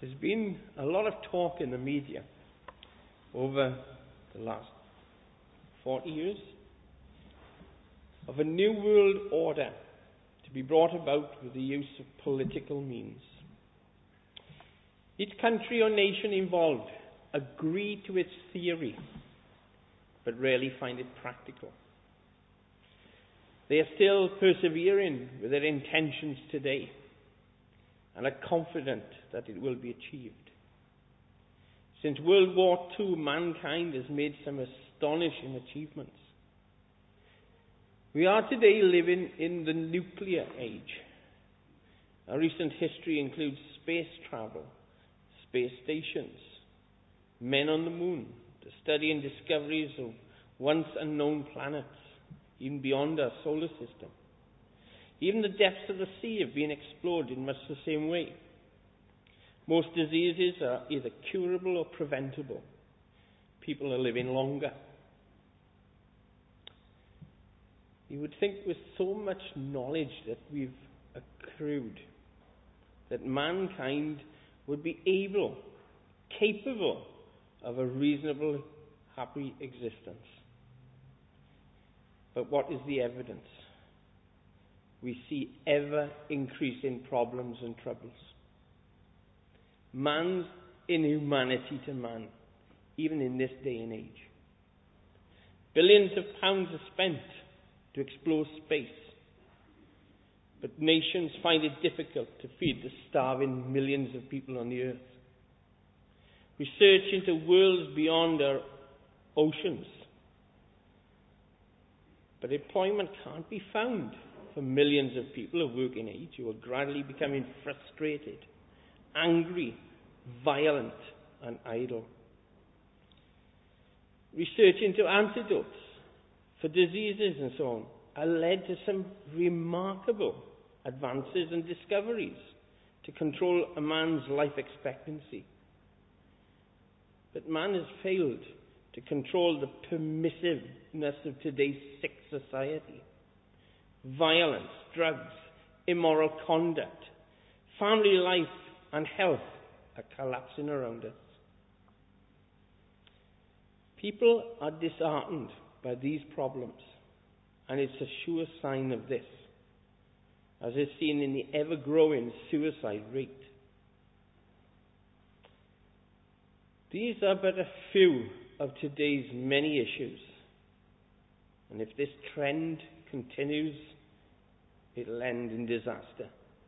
There's been a lot of talk in the media over the last 40 years of a new world order to be brought about with the use of political means. Each country or nation involved agree to its theory, but rarely find it practical. They are still persevering with their intentions today and are confident that it will be achieved. Since World War II, mankind has made some astonishing achievements. We are today living in the nuclear age. Our recent history includes space travel, space stations, men on the moon, the study and discoveries of once unknown planets, even beyond our solar system. Even the depths of the sea have been explored in much the same way. Most diseases are either curable or preventable. People are living longer. You would think with so much knowledge that we've accrued, that mankind would be capable of a reasonable, happy existence. But what is the evidence? We see ever increasing problems and troubles. Man's inhumanity to man, even in this day and age. Billions of pounds are spent to explore space, but nations find it difficult to feed the starving millions of people on the earth. Research into worlds beyond our oceans, but employment can't be found for millions of people of working age who are gradually becoming frustrated, angry, violent, and idle. Research into antidotes for diseases and so on are led to some remarkable advances and discoveries to control a man's life expectancy. But man has failed to control the permissiveness of today's sick society. Violence, drugs, immoral conduct, family life and health are collapsing around us. People are disheartened by these problems, and it's a sure sign of this, as is seen in the ever-growing suicide rate. These are but a few of today's many issues, and if this trend continues, it'll end in disaster.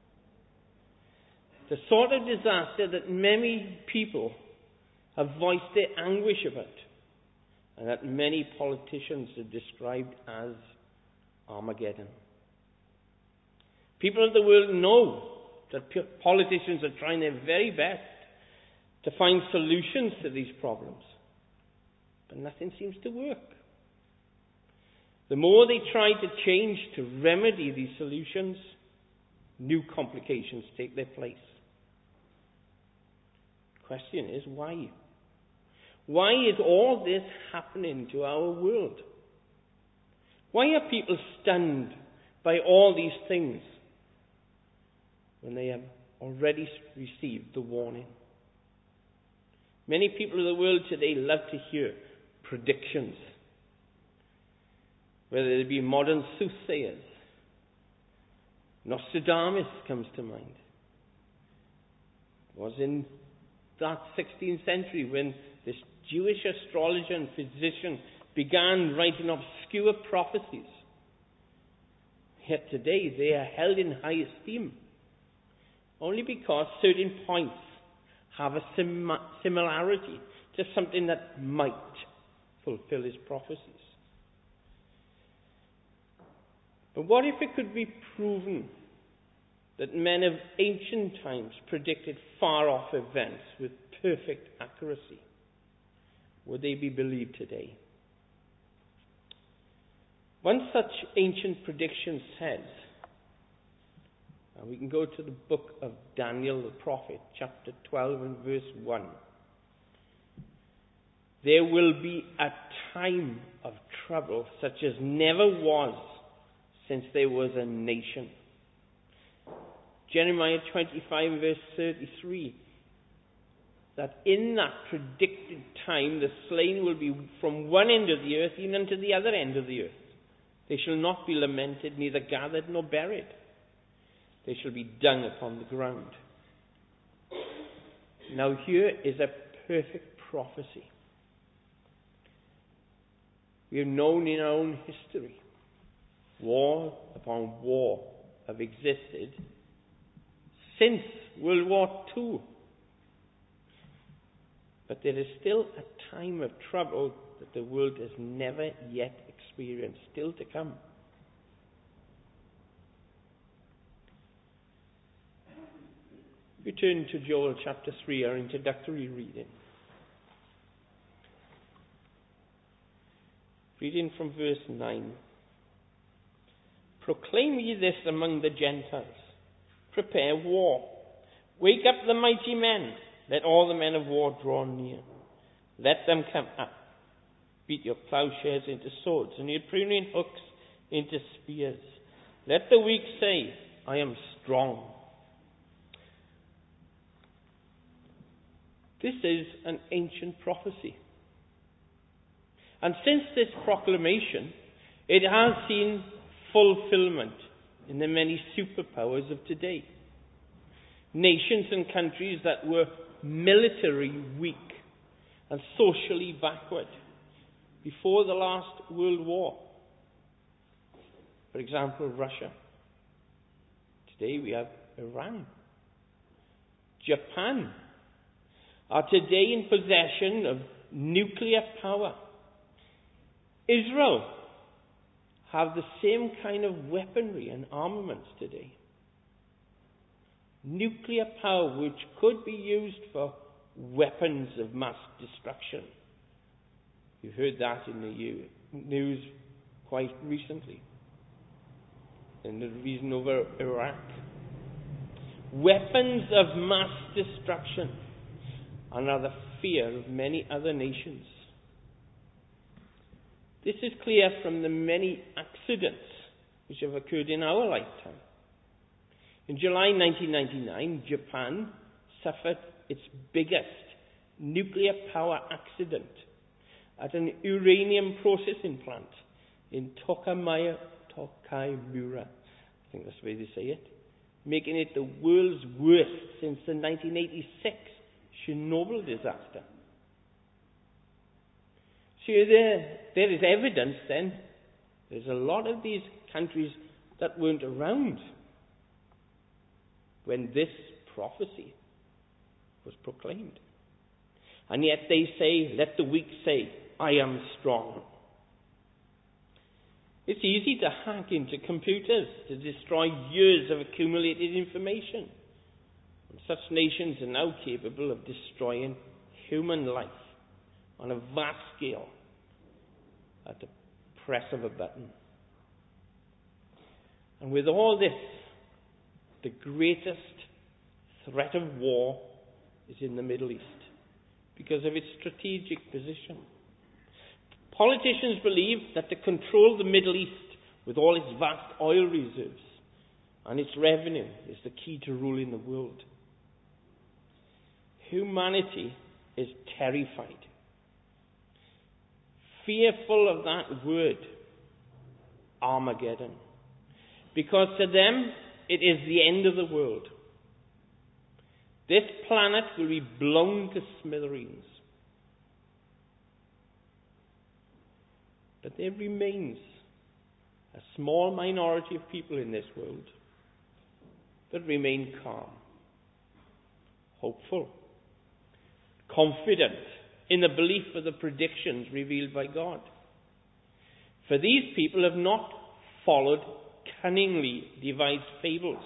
The sort of disaster that many people have voiced their anguish about, and that many politicians have described as Armageddon. People of the world know that politicians are trying their very best to find solutions to these problems, but nothing seems to work. The more they try to change to remedy these solutions, new complications take their place. The question is, why? Why is all this happening to our world? Why are people stunned by all these things when they have already received the warning? Many people of the world today love to hear predictions, whether they be modern soothsayers. Nostradamus comes to mind. It was in that 16th century when this Jewish astrologer and physician began writing obscure prophecies. Yet today they are held in high esteem only because certain points have a similarity to something that might fulfill his prophecies. But what if it could be proven that men of ancient times predicted far-off events with perfect accuracy? Would they be believed today? One such ancient prediction says, and we can go to the book of Daniel the prophet, chapter 12 and verse 1. There will be a time of trouble such as never was since there was a nation. Jeremiah 25 verse 33 that in that predicted time the slain will be from one end of the earth even unto the other end of the earth. They shall not be lamented, neither gathered nor buried. They shall be dung upon the ground. Now here is a perfect prophecy. We have known in our own history, war upon war have existed since World War II. But there is still a time of trouble that the world has never yet experienced, still to come. We turn to Joel chapter 3, our introductory reading. Reading from verse 9. Proclaim ye this among the Gentiles. Prepare war. Wake up the mighty men. Let all the men of war draw near. Let them come up. Beat your plowshares into swords and your pruning hooks into spears. Let the weak say, I am strong. This is an ancient prophecy. And since this proclamation, it has seen fulfillment in the many superpowers of today. Nations and countries that were militarily weak and socially backward before the last World War. For example, Russia. Today we have Iran. Japan are today in possession of nuclear power. Israel have the same kind of weaponry and armaments today. Nuclear power which could be used for weapons of mass destruction. You've heard that in the news quite recently. And the reason over Iraq. Weapons of mass destruction and are the fear of many other nations. This is clear from the many accidents which have occurred in our lifetime. In July 1999, Japan suffered its biggest nuclear power accident at an uranium processing plant in Tokaimura, I think that's the way they say it, making it the world's worst since the 1986 Chernobyl disaster. So there is evidence then, there's a lot of these countries that weren't around when this prophecy was proclaimed. And yet they say, let the weak say, I am strong. It's easy to hack into computers to destroy years of accumulated information. And such nations are now capable of destroying human life on a vast scale at the press of a button. And with all this, the greatest threat of war is in the Middle East because of its strategic position. Politicians believe that to control the Middle East with all its vast oil reserves and its revenue is the key to ruling the world. Humanity is terrified, fearful of that word, Armageddon, because to them it is the end of the world. This planet will be blown to smithereens. But there remains a small minority of people in this world that remain calm, hopeful, confident in the belief of the predictions revealed by God. For these people have not followed cunningly devised fables.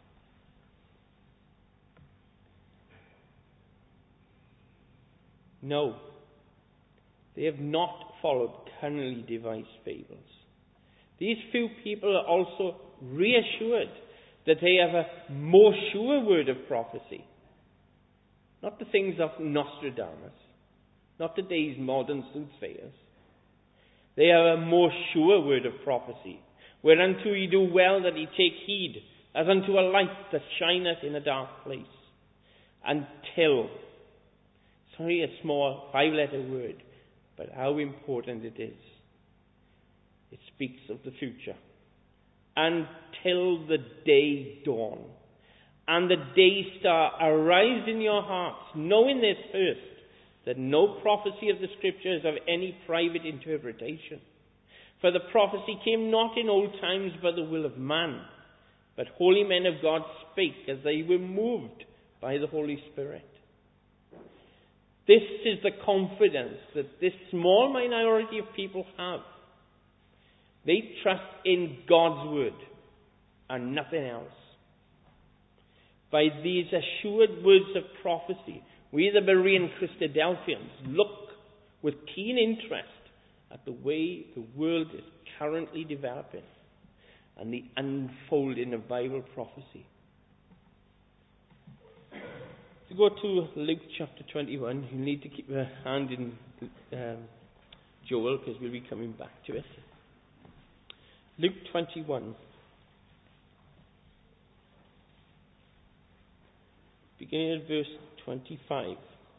No, they have not followed cunningly devised fables. These few people are also reassured that they have a more sure word of prophecy. Not the things of Nostradamus, not today's modern soothsayers. They have a more sure word of prophecy, whereunto ye do well that ye take heed, as unto a light that shineth in a dark place, until It's only a small 5-letter word, but how important it is. It speaks of the future. Until the day dawn and the day star arise in your hearts, knowing this first, that no prophecy of the Scripture is of any private interpretation. For the prophecy came not in old times by the will of man, but holy men of God spake as they were moved by the Holy Spirit. This is the confidence that this small minority of people have. They trust in God's word and nothing else. By these assured words of prophecy, we, the Berean Christadelphians, look with keen interest at the way the world is currently developing and the unfolding of Bible prophecy. To go to Luke chapter 21, you need to keep your hand in Joel, because we'll be coming back to it. Luke 21. Beginning at verse 25.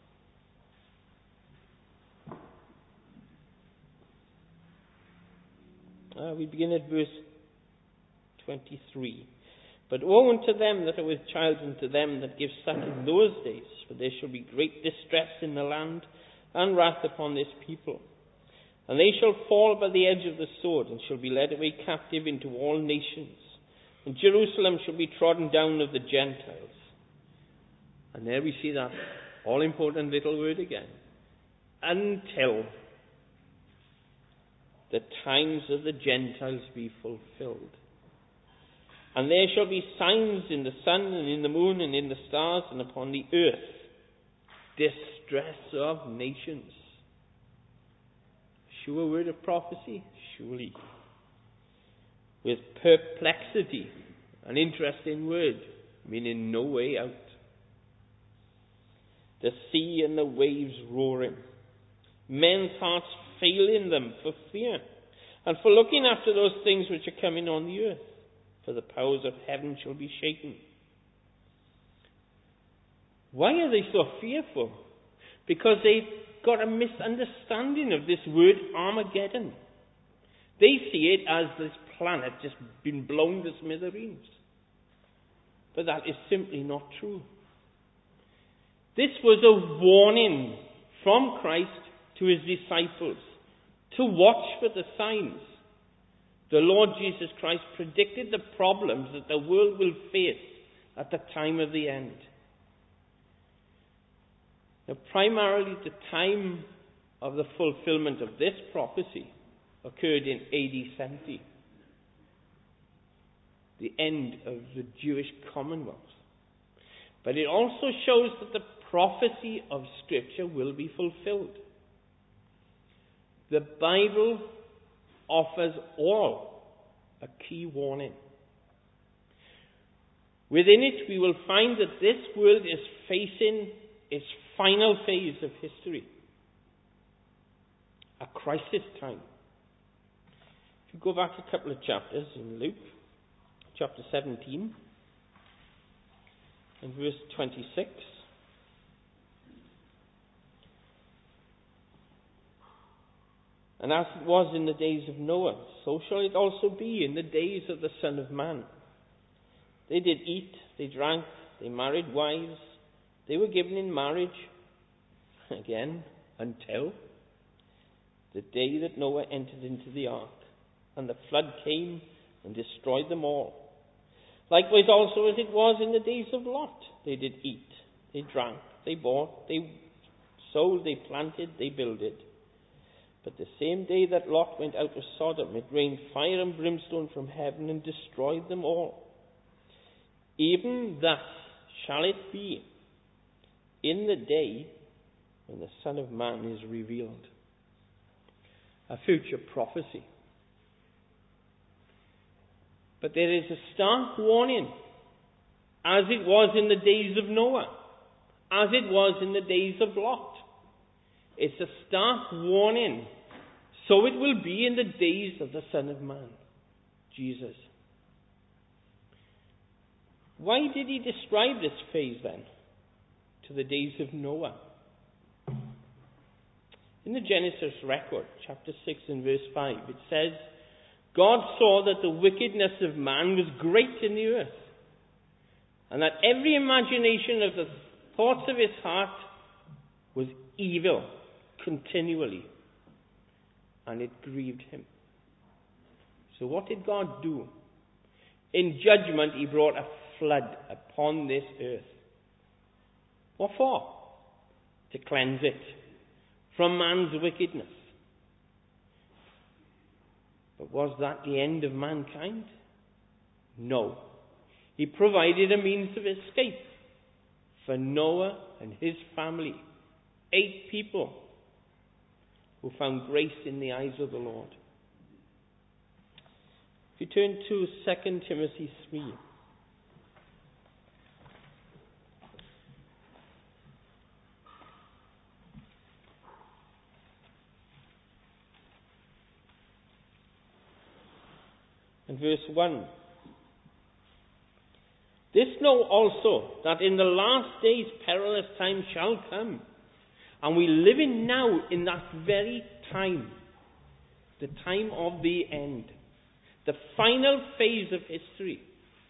We begin at verse 23. But woe unto them that are with child, and to them that give suck in those days, for there shall be great distress in the land, and wrath upon this people. And they shall fall by the edge of the sword, and shall be led away captive into all nations. And Jerusalem shall be trodden down of the Gentiles. And there we see that all-important little word again. Until the times of the Gentiles be fulfilled. And there shall be signs in the sun, and in the moon, and in the stars, and upon the earth, distress of nations. Sure word of prophecy? Surely. With perplexity, an interesting word, meaning no way out. The sea and the waves roaring. Men's hearts failing them for fear, and for looking after those things which are coming on the earth. For the powers of heaven shall be shaken. Why are they so fearful? Because they've got a misunderstanding of this word Armageddon. They see it as this planet just been blown to smithereens. But that is simply not true. This was a warning from Christ to his disciples to watch for the signs. The Lord Jesus Christ predicted the problems that the world will face at the time of the end. Now, primarily the time of the fulfillment of this prophecy occurred in AD 70, the end of the Jewish Commonwealth. But it also shows that the prophecy of Scripture will be fulfilled. The Bible offers all a key warning. Within it, we will find that this world is facing its final phase of history, a crisis time. If you go back a couple of chapters in Luke, chapter 17, and verse 26. And as it was in the days of Noah, so shall it also be in the days of the Son of Man. They did eat, they drank, they married wives, they were given in marriage, again, until the day that Noah entered into the ark, and the flood came and destroyed them all. Likewise also as it was in the days of Lot. They did eat, they drank, they bought, they sowed, they planted, they builded. But the same day that Lot went out of Sodom, it rained fire and brimstone from heaven and destroyed them all. Even thus shall it be in the day when the Son of Man is revealed. A future prophecy. But there is a stark warning, as it was in the days of Noah, as it was in the days of Lot. It's a stark warning. So it will be in the days of the Son of Man, Jesus. Why did he describe this phase then to the days of Noah? In the Genesis record, chapter 6 and verse 5, it says, God saw that the wickedness of man was great in the earth, and that every imagination of the thoughts of his heart was evil continually, and it grieved him. So what did God do? In judgment, he brought a flood upon this earth. What for? To cleanse it from man's wickedness. But was that the end of mankind? No. He provided a means of escape for Noah and his family. 8 people who found grace in the eyes of the Lord. If you turn to 2 Timothy 3. And verse 1. This know also, that in the last days perilous times shall come. And we live in now in that very time. The time of the end. The final phase of history.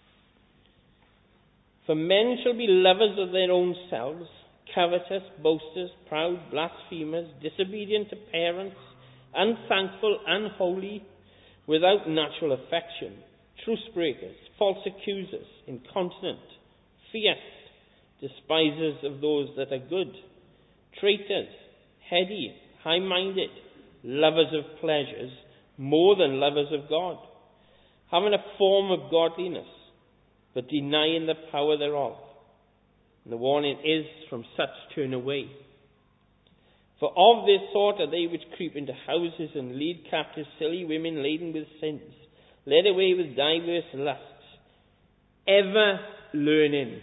For men shall be lovers of their own selves, covetous, boasters, proud, blasphemers, disobedient to parents, unthankful, unholy, without natural affection, truce breakers, false accusers, incontinent, fierce, despisers of those that are good, traitors, heady, high-minded, lovers of pleasures more than lovers of God, having a form of godliness, but denying the power thereof. And the warning is, from such turn away. For of this sort are they which creep into houses and lead captive silly women laden with sins, led away with diverse lusts, ever learning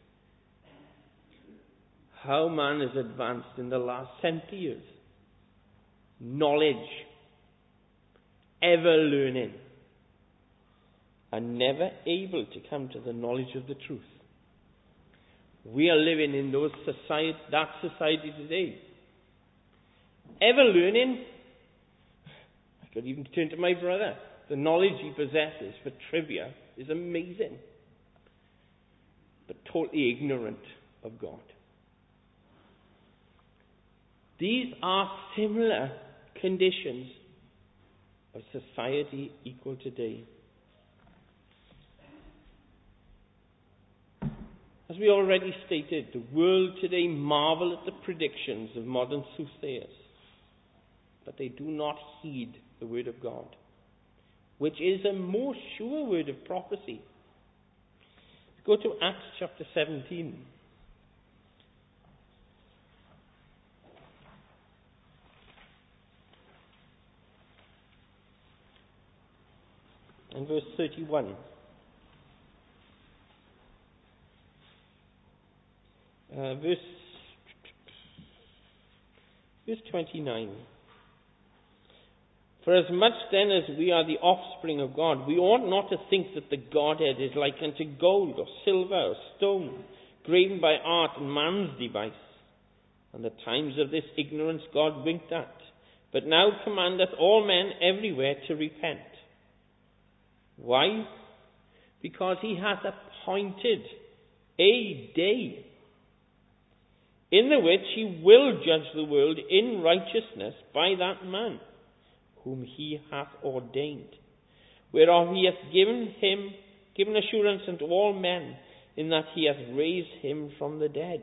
how man has advanced in the last 70 years. Knowledge, ever learning, and never able to come to the knowledge of the truth. We are living in that society today. Ever learning. I could even turn to my brother. The knowledge he possesses for trivia is amazing, but totally ignorant of God. These are similar conditions of society equal today. As we already stated, the world today marvel at the predictions of modern soothsayers, but they do not heed the word of God, which is a more sure word of prophecy. Go to Acts chapter 17. And verse 31. Verse 29. For as much then as we are the offspring of God, we ought not to think that the Godhead is like unto gold or silver or stone, graven by art and man's device. And the times of this ignorance God winked at, but now commandeth all men everywhere to repent. Why? Because he hath appointed a day in the which he will judge the world in righteousness by that man whom he hath ordained, whereof he hath given assurance unto all men, in that he hath raised him from the dead.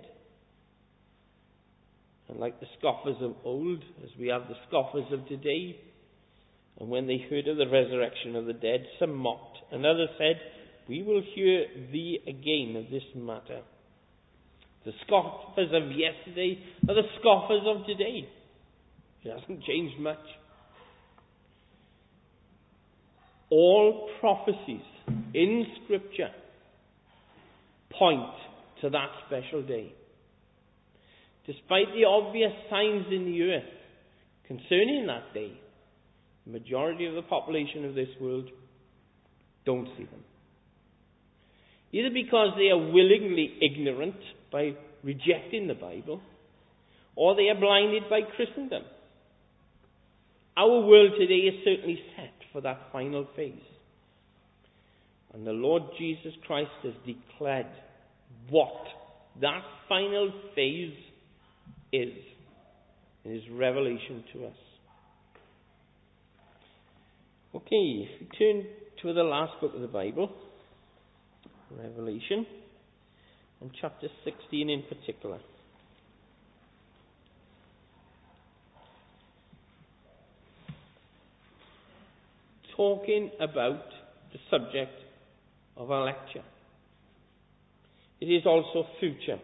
And like the scoffers of old, as we have the scoffers of today, and when they heard of the resurrection of the dead, some mocked, and others said, we will hear thee again of this matter. The scoffers of yesterday are the scoffers of today. It hasn't changed much. All prophecies in Scripture point to that special day. Despite the obvious signs in the earth concerning that day, the majority of the population of this world don't see them. Either because they are willingly ignorant by rejecting the Bible, or they are blinded by Christendom, Our world today is certainly set for that final phase. And the Lord Jesus Christ has declared what that final phase is in his revelation to us. Okay, if we turn to the last book of the Bible, Revelation, and chapter 16 in particular. Talking about the subject of our lecture. It is also future.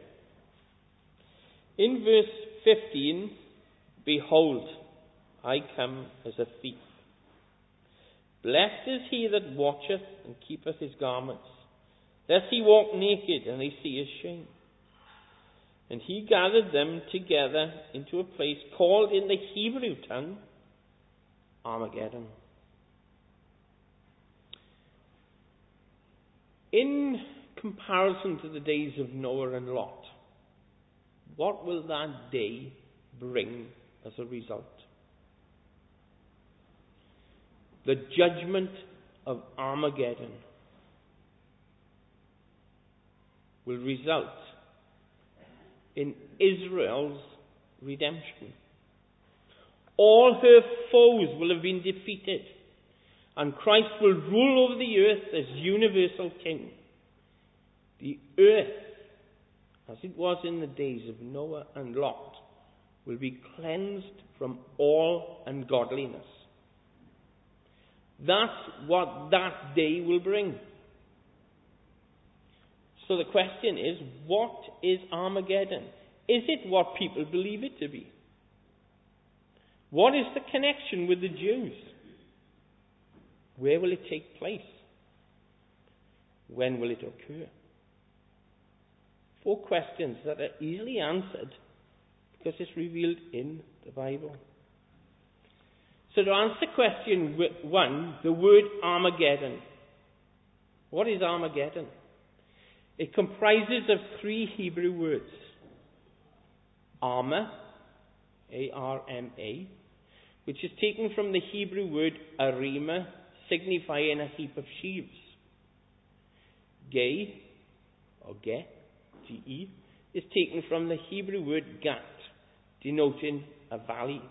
In verse 15, behold, I come as a thief. Blessed is he that watcheth and keepeth his garments, lest he walk naked and they see his shame. And he gathered them together into a place called in the Hebrew tongue Armageddon. In comparison to the days of Noah and Lot, what will that day bring as a result? The judgment of Armageddon will result in Israel's redemption. All her foes will have been defeated, and Christ will rule over the earth as universal king. The earth, as it was in the days of Noah and Lot, will be cleansed from all ungodliness. That's what that day will bring. So the question is, what is Armageddon? Is it what people believe it to be? What is the connection with the Jews? Where will it take place? When will it occur? 4 questions that are easily answered because it's revealed in the Bible. So to answer question 1, the word Armageddon. What is Armageddon? It comprises of 3 Hebrew words. Armah, A-R-M-A, which is taken from the Hebrew word arima, signifying a heap of sheaves. Gay, or Ge, G-E, is taken from the Hebrew word gat, denoting a valley.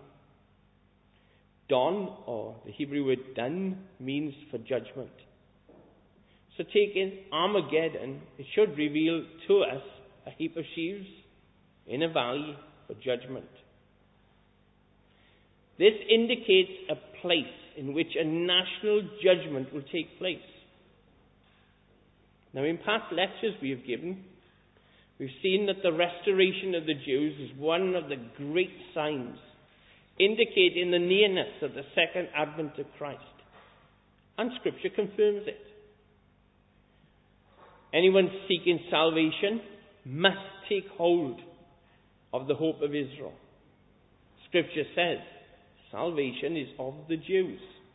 Don, or the Hebrew word dun, means for judgment. So taking Armageddon, it should reveal to us a heap of sheaves in a valley for judgment. This indicates a place in which a national judgment will take place. Now, in past lectures we have given, we've seen that the restoration of the Jews is one of the great signs indicating the nearness of the second advent of Christ. And Scripture confirms it. Anyone seeking salvation must take hold of the hope of Israel. Scripture says, salvation is of the Jews.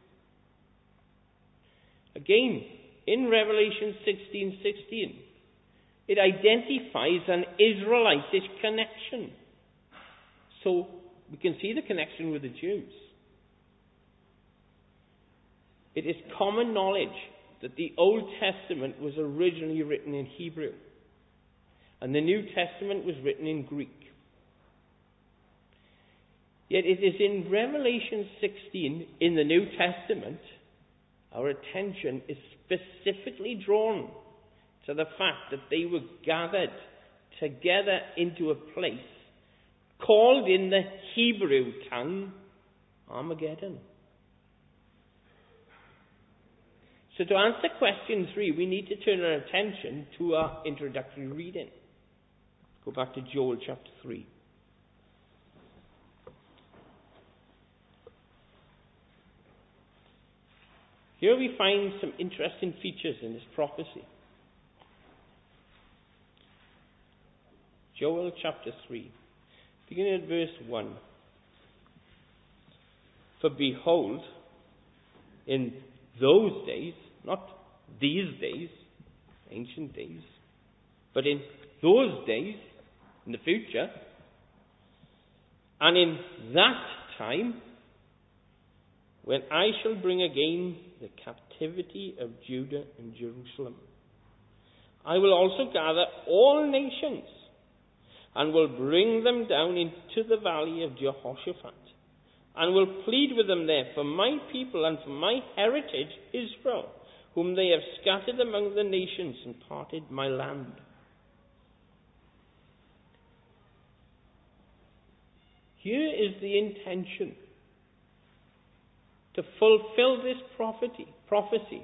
Again, in Revelation 16:16, it identifies an Israelitish connection. So we can see the connection with the Jews. It is common knowledge that the Old Testament was originally written in Hebrew, and the New Testament was written in Greek. Yet it is in Revelation 16 in the New Testament our attention is specifically drawn to the fact that they were gathered together into a place called in the Hebrew tongue Armageddon. So to answer question 3, we need to turn our attention to our introductory reading. Go back to Joel chapter 3. Here we find some interesting features in this prophecy. Joel chapter 3, beginning at verse 1. For behold, in those days, not these days, ancient days, but in those days, in the future, and in that time, when I shall bring again the captivity of Judah and Jerusalem. I will also gather all nations, and will bring them down into the valley of Jehoshaphat, and will plead with them there for my people and for my heritage Israel, whom they have scattered among the nations and parted my land. Here is the intention: to fulfill this prophecy.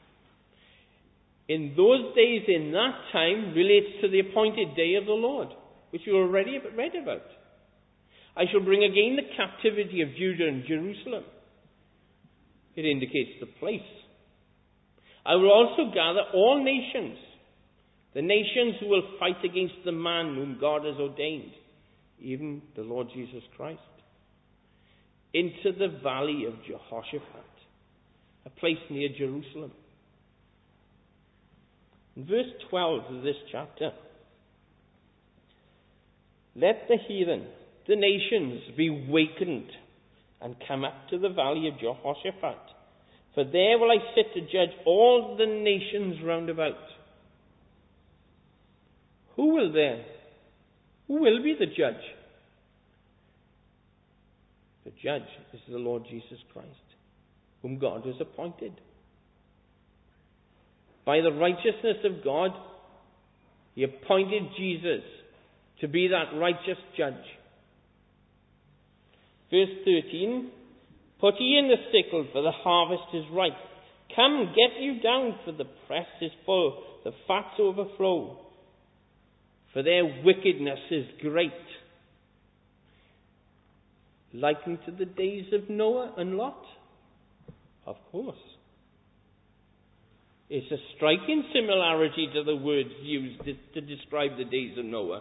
In those days, in that time, relates to the appointed day of the Lord, which we already read about. I shall bring again the captivity of Judah and Jerusalem. It indicates the place. I will also gather all nations, the nations who will fight against the man whom God has ordained, even the Lord Jesus Christ, into the valley of Jehoshaphat, a place near Jerusalem. In verse 12 of this chapter, let the heathen, the nations, be wakened and come up to the valley of Jehoshaphat, for there will I sit to judge all the nations round about. Who will be the judge? The judge is the Lord Jesus Christ, whom God has appointed. By the righteousness of God, he appointed Jesus to be that righteous judge. Verse 13, put ye in the sickle, for the harvest is ripe. Come, get you down, for the press is full, the fats overflow. For their wickedness is great. Likened to the days of Noah and Lot? Of course. It's a striking similarity to the words used to describe the days of Noah.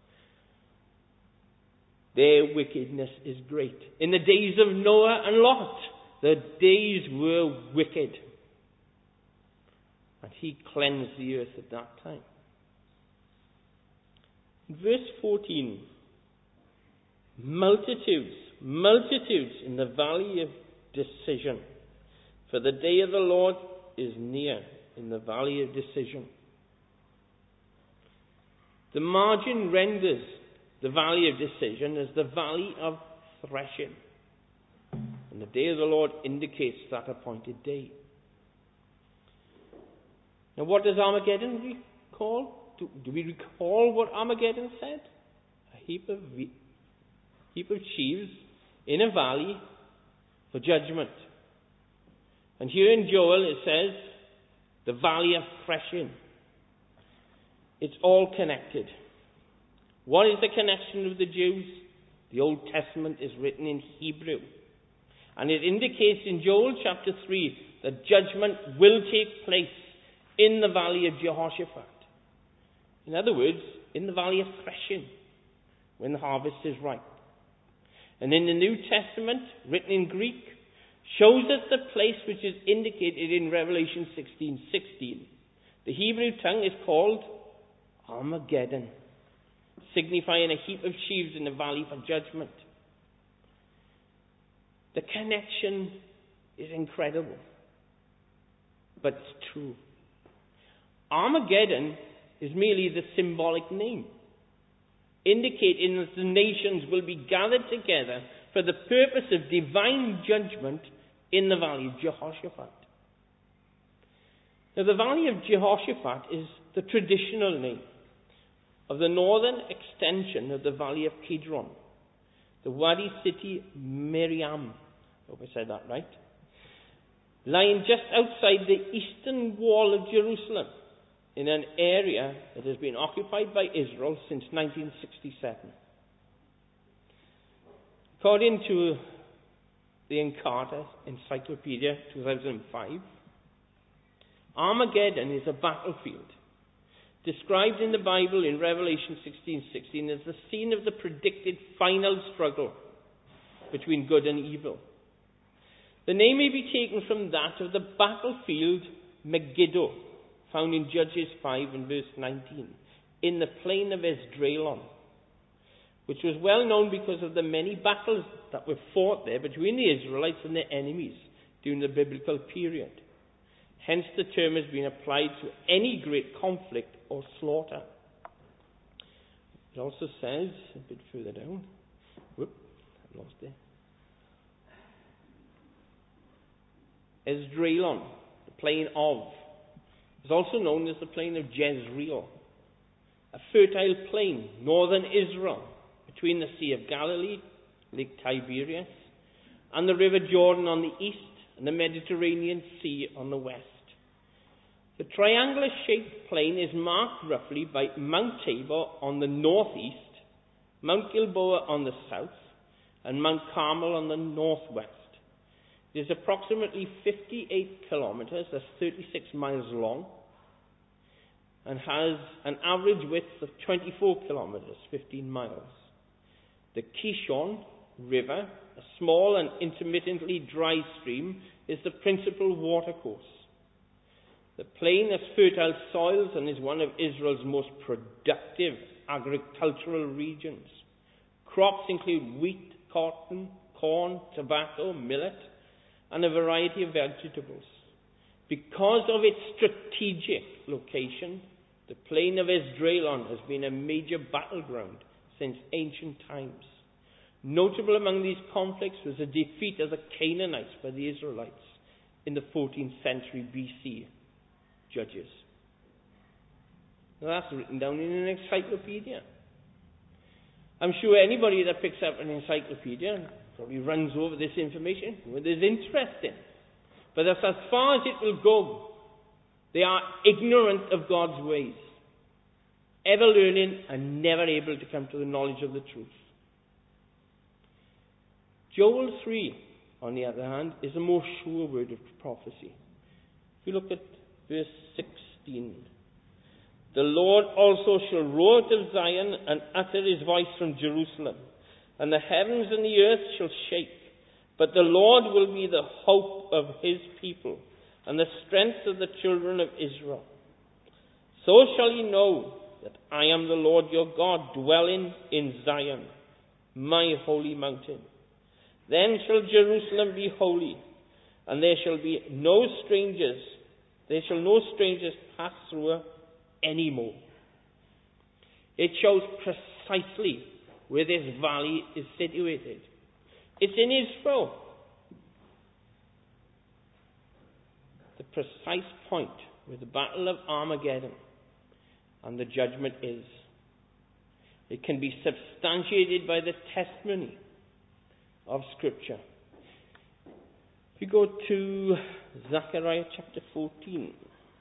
Their wickedness is great. In the days of Noah and Lot, the days were wicked. And he cleansed the earth at that time. In verse 14, multitudes in the valley of decision. For the day of the Lord is near in the valley of decision. The margin renders the valley of decision as the valley of threshing. And the day of the Lord indicates that appointed day. Now what does Armageddon recall? Do we recall what Armageddon said? A heap of sheaves in a valley for judgment. And here in Joel it says, the valley of threshing. It's all connected. What is the connection of the Jews? The Old Testament is written in Hebrew. And it indicates in Joel chapter 3 that judgment will take place in the valley of Jehoshaphat. In other words, in the valley of threshing, when the harvest is ripe. And in the New Testament, written in Greek, shows us the place which is indicated in Revelation 16:16. The Hebrew tongue is called Armageddon, signifying a heap of sheaves in the valley for judgment. The connection is incredible, but it's true. Armageddon is merely the symbolic name, indicating that the nations will be gathered together for the purpose of divine judgment in the valley of Jehoshaphat. Now, the valley of Jehoshaphat is the traditional name of the northern extension of the valley of Kidron, the Wadi city Miriam, I hope I said that right, lying just outside the eastern wall of Jerusalem, in an area that has been occupied by Israel since 1967. According to the Encarta Encyclopedia 2005, Armageddon is a battlefield described in the Bible in Revelation 16:16 as the scene of the predicted final struggle between good and evil. The name may be taken from that of the battlefield Megiddo, found in Judges 5 and verse 19, in the plain of Esdraelon, which was well known because of the many battles that were fought there between the Israelites and their enemies, during the biblical period. Hence the term has been applied to any great conflict or slaughter. It also says, a bit further down, I lost it. Esdraelon, the plain of, is also known as the plain of Jezreel, a fertile plain, northern Israel, between the Sea of Galilee, Lake Tiberias, and the River Jordan on the east, and the Mediterranean Sea on the west. The triangular-shaped plain is marked roughly by Mount Tabor on the northeast, Mount Gilboa on the south, and Mount Carmel on the northwest. It is approximately 58 kilometers, that's 36 miles long, and has an average width of 24 kilometers, 15 miles. The Kishon River, a small and intermittently dry stream, is the principal watercourse. The plain has fertile soils and is one of Israel's most productive agricultural regions. Crops include wheat, cotton, corn, tobacco, millet, and a variety of vegetables. Because of its strategic location, the plain of Esdraelon has been a major battleground since ancient times. Notable among these conflicts was the defeat of the Canaanites by the Israelites in the 14th century BC. Judges. Now that's written down in an encyclopedia. I'm sure anybody that picks up an encyclopedia probably runs over this information when there's interest in. But that's as far as it will go. They are ignorant of God's ways, ever learning and never able to come to the knowledge of the truth. Joel 3, on the other hand, is a more sure word of prophecy. If you look at verse 16. The Lord also shall roar out of Zion and utter his voice from Jerusalem, and the heavens and the earth shall shake. But the Lord will be the hope of his people, and the strength of the children of Israel. So shall ye know that I am the Lord your God, dwelling in Zion, my holy mountain. Then shall Jerusalem be holy, and there shall no strangers pass through her any more. It shows precisely where this valley is situated. It's in Israel. The precise point where the battle of Armageddon and the judgment is. It can be substantiated by the testimony of Scripture. If you go to Zechariah chapter 14.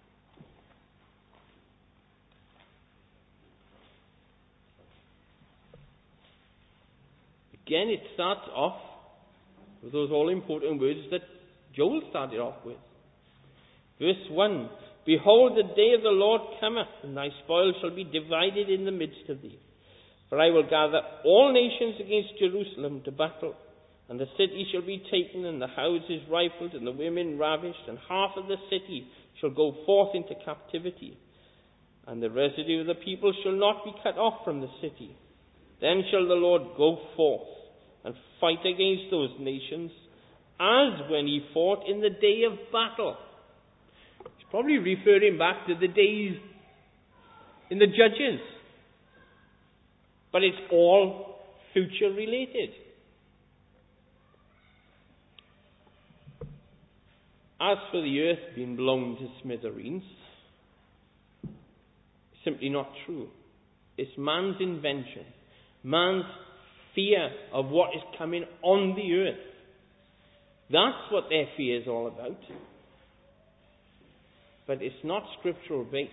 Again, it starts off with those all-important words that Joel started off with. Verse 1, Behold, the day of the Lord cometh, and thy spoil shall be divided in the midst of thee. For I will gather all nations against Jerusalem to battle, and the city shall be taken, and the houses rifled, and the women ravished, and half of the city shall go forth into captivity. And the residue of the people shall not be cut off from the city. Then shall the Lord go forth and fight against those nations, as when he fought in the day of battle. He's probably referring back to the days in the Judges. But it's all future related. As for the earth being blown to smithereens, it's simply not true. It's man's invention, man's fear of what is coming on the earth. That's what their fear is all about. But it's not scriptural based.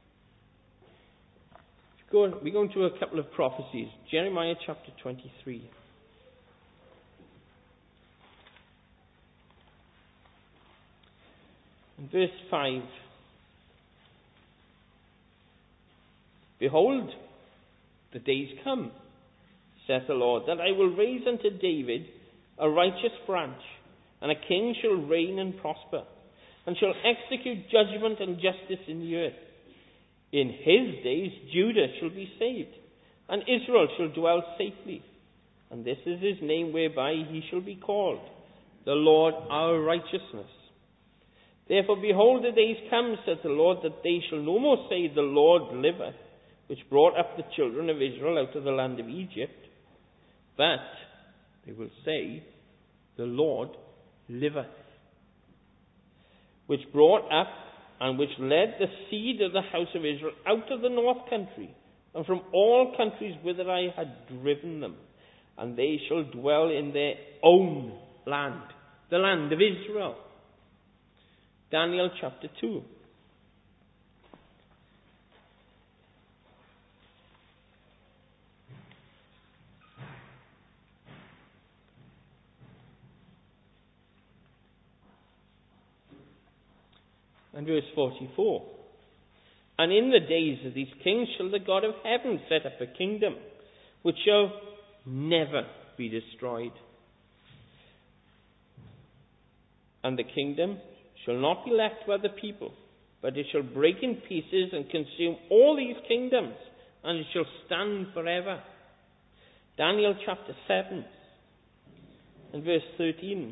We're going to a couple of prophecies. Jeremiah chapter 23. In verse 5. Behold, the days come, saith the Lord, that I will raise unto David a righteous branch, and a king shall reign and prosper, and shall execute judgment and justice in the earth. In his days Judah shall be saved, and Israel shall dwell safely. And this is his name whereby he shall be called, the Lord our righteousness. Therefore, behold, the days come, saith the Lord, that they shall no more say, the Lord liveth, which brought up the children of Israel out of the land of Egypt, but they will say, the Lord liveth, which brought up and which led the seed of the house of Israel out of the north country, and from all countries whither I had driven them, and they shall dwell in their own land, the land of Israel. Daniel chapter 2. And verse 44. And in the days of these kings shall the God of heaven set up a kingdom, which shall never be destroyed. And the kingdom shall not be left by the people, but it shall break in pieces and consume all these kingdoms, and it shall stand forever. Daniel chapter 7 and verse 13.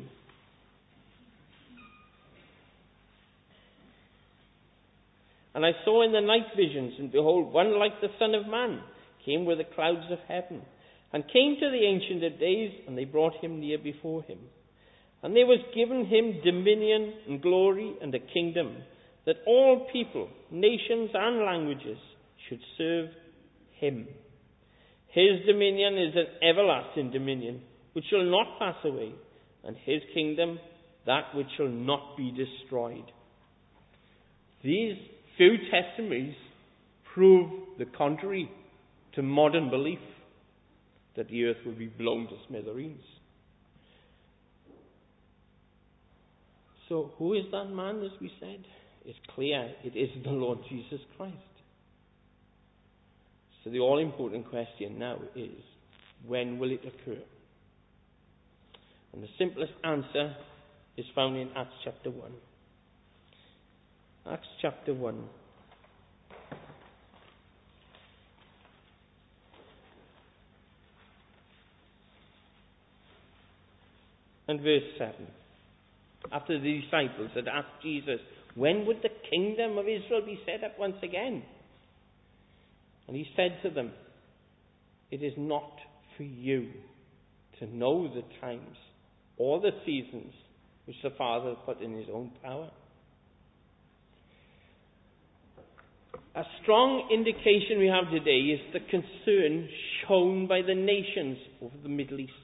And I saw in the night visions, and behold, one like the Son of Man came with the clouds of heaven, and came to the Ancient of Days, and they brought him near before him. And there was given him dominion and glory and a kingdom, that all people, nations and languages should serve him. His dominion is an everlasting dominion, which shall not pass away, and his kingdom that which shall not be destroyed. These few testimonies prove the contrary to modern belief that the earth will be blown to smithereens. So who is that man, as we said? It's clear it is the Lord Jesus Christ. So the all-important question now is, when will it occur? And the simplest answer is found in Acts chapter 1. Acts chapter 1. And verse 7. After the disciples had asked Jesus, when would the kingdom of Israel be set up once again? And he said to them, it is not for you to know the times or the seasons which the Father put in his own power. A strong indication we have today is the concern shown by the nations of the Middle East.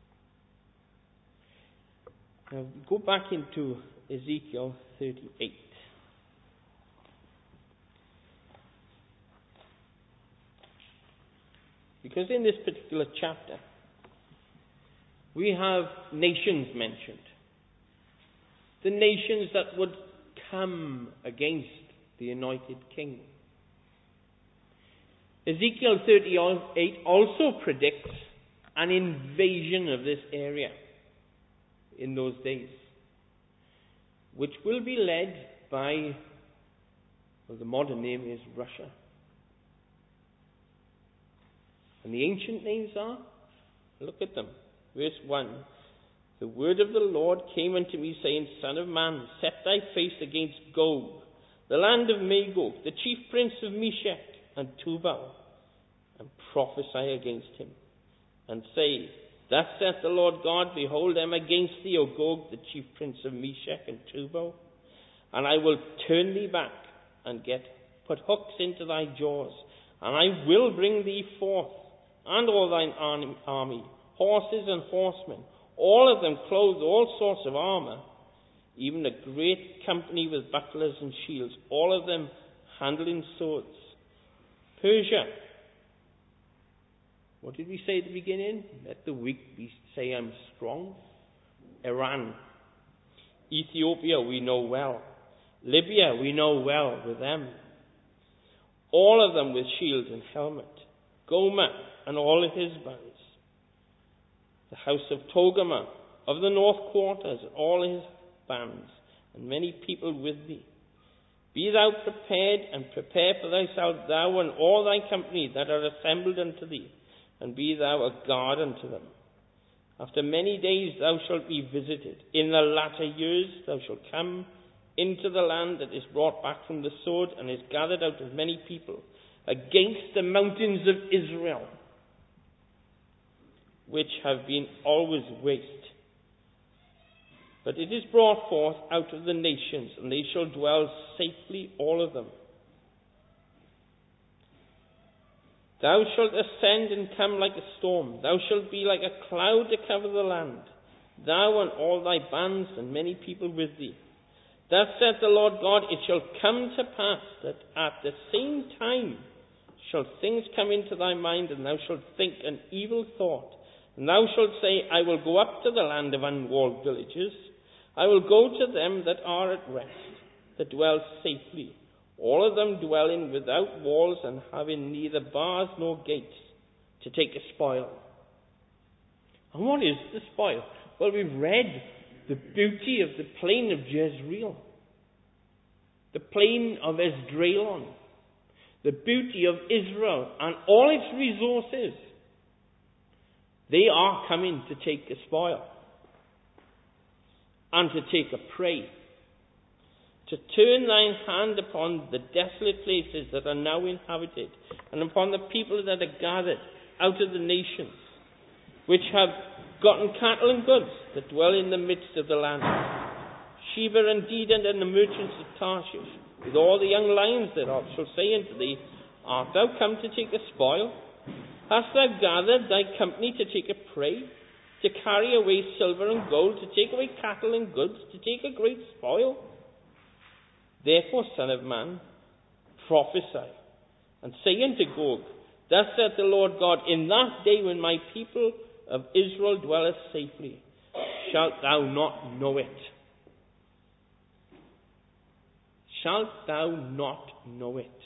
Now, go back into Ezekiel 38. Because in this particular chapter, we have nations mentioned. The nations that would come against the anointed king. Ezekiel 38 also predicts an invasion of this area in those days, which will be led by, well, the modern name is Russia. And the ancient names are, look at them. Verse 1. The word of the Lord came unto me, saying, Son of man, set thy face against Gog, the land of Magog, the chief prince of Meshech and Tubal, and prophesy against him, and say, Thus saith the Lord God, behold, I am against thee, O Gog, the chief prince of Meshech and Tubal, and I will turn thee back, and put hooks into thy jaws, and I will bring thee forth, and all thine army, horses and horsemen, all of them clothed all sorts of armour, even a great company with bucklers and shields, all of them handling swords. Persia. What did we say at the beginning? Let the weak say I'm strong. Iran. Ethiopia we know well. Libya we know well with them. All of them with shield and helmet. Gomer and all of his bands. The house of Togarmah of the north quarters and all his bands, and many people with thee. Be thou prepared, and prepare for thyself, thou and all thy company that are assembled unto thee, and be thou a guard unto them. After many days thou shalt be visited. In the latter years thou shalt come into the land that is brought back from the sword and is gathered out of many people against the mountains of Israel, which have been always waste. But it is brought forth out of the nations, and they shall dwell safely, all of them. Thou shalt ascend and come like a storm. Thou shalt be like a cloud to cover the land, thou and all thy bands and many people with thee. Thus saith the Lord God, it shall come to pass that at the same time shall things come into thy mind, and thou shalt think an evil thought. And thou shalt say, I will go up to the land of unwalled villages. I will go to them that are at rest, that dwell safely, all of them dwelling without walls and having neither bars nor gates, to take a spoil. And what is the spoil? Well, we've read the beauty of the plain of Jezreel, the plain of Esdraelon, the beauty of Israel and all its resources. They are coming to take a spoil and to take a prey, to turn thine hand upon the desolate places that are now inhabited, and upon the people that are gathered out of the nations, which have gotten cattle and goods, that dwell in the midst of the land. Sheba and Dedan and the merchants of Tarshish, with all the young lions thereof, shall say unto thee, art thou come to take a spoil? Hast thou gathered thy company to take a prey, to carry away silver and gold, to take away cattle and goods, to take a great spoil? Therefore, Son of man, prophesy, and say unto Gog, thus saith the Lord God, in that day when my people of Israel dwelleth safely, shalt thou not know it? Shalt thou not know it?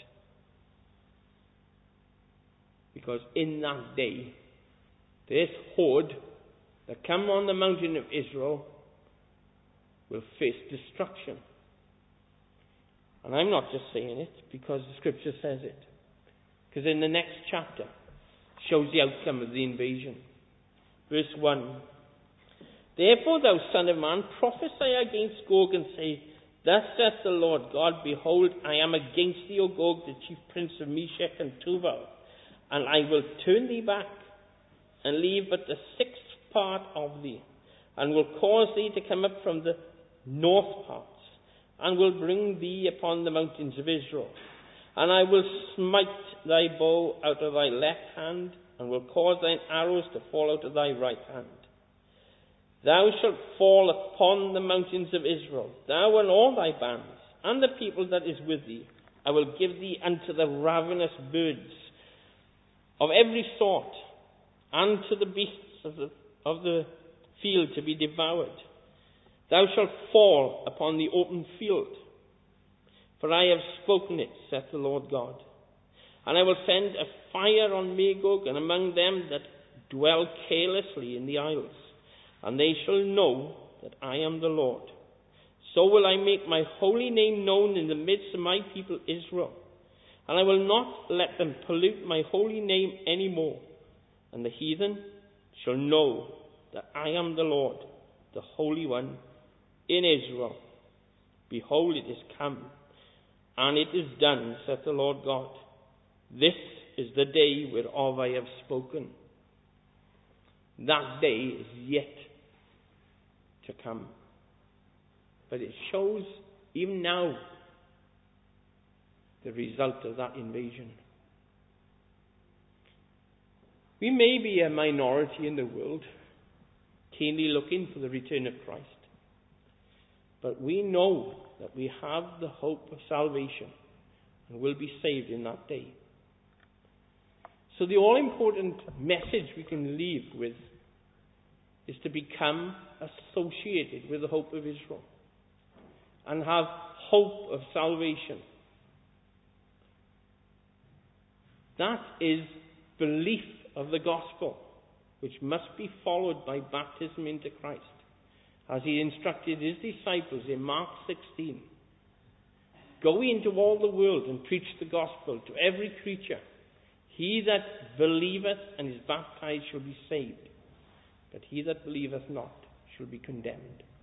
Because in that day, this horde that come on the mountain of Israel will face destruction. And I'm not just saying it because the scripture says it. Because in the next chapter, shows the outcome of the invasion. Verse 1. Therefore, thou son of man, prophesy against Gog and say, thus saith the Lord God, behold, I am against thee, O Gog, the chief prince of Meshech and Tubal, and I will turn thee back, and leave but the sixth part of thee, and will cause thee to come up from the north parts, and will bring thee upon the mountains of Israel. And I will smite thy bow out of thy left hand, and will cause thine arrows to fall out of thy right hand. Thou shalt fall upon the mountains of Israel, thou and all thy bands, and the people that is with thee. I will give thee unto the ravenous birds of every sort, and to the beasts of the field to be devoured. Thou shalt fall upon the open field, for I have spoken it, saith the Lord God. And I will send a fire on Magog, and among them that dwell carelessly in the isles, and they shall know that I am the Lord. So will I make my holy name known in the midst of my people Israel, and I will not let them pollute my holy name any more. And the heathen shall know that I am the Lord, the Holy One in Israel. Behold, it is come, and it is done, saith the Lord God. This is the day whereof I have spoken. That day is yet to come. But it shows, even now, the result of that invasion. We may be a minority in the world, keenly looking for the return of Christ. But we know that we have the hope of salvation and will be saved in that day. So the all-important message we can leave with is to become associated with the hope of Israel and have hope of salvation. That is belief of the gospel, which must be followed by baptism into Christ, as he instructed his disciples in Mark 16. Go into all the world and preach the gospel to every creature. He that believeth and is baptized shall be saved, But he that believeth not shall be condemned.